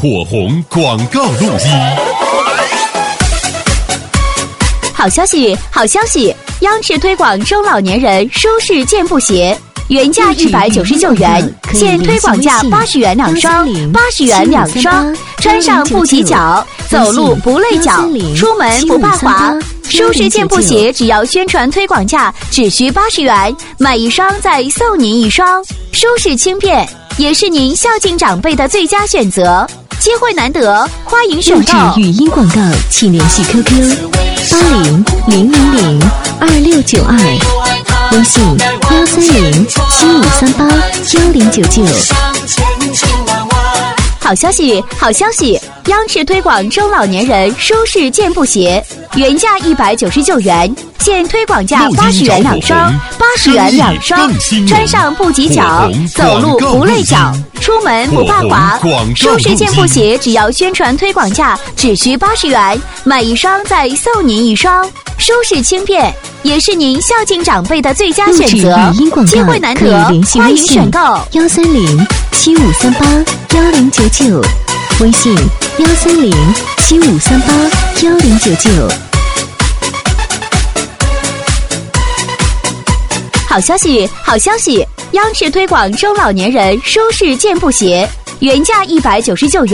火红广告录音。 好消息，好消息！央视推广中老年人舒适健步鞋，原价199元，现推广价80元2双，80元2双，穿上不挤脚，走路不累脚，出门不怕滑。舒适健步鞋只要宣传推广价只需80元，买一双再送您一双，舒适轻便，也是您孝敬长辈的最佳选择。机会难得，欢迎选购。 录制语音广告，请联系 QQ8000002692，微信13075381099。 好消息，好消息！央视推广中老年人舒适健步鞋，原价199元，现推广价80元2双，80元2双，穿上不挤脚，走路不累脚，出门不怕滑。舒适健步鞋只要宣传推广价只需80元，买一双再送您一双，舒适轻便，也是您孝敬长辈的最佳选择。机会难得，欢迎选购。 13075381099，微信13075381099。 好消息，好消息！央视推广中老年人舒适健步鞋，原价199元。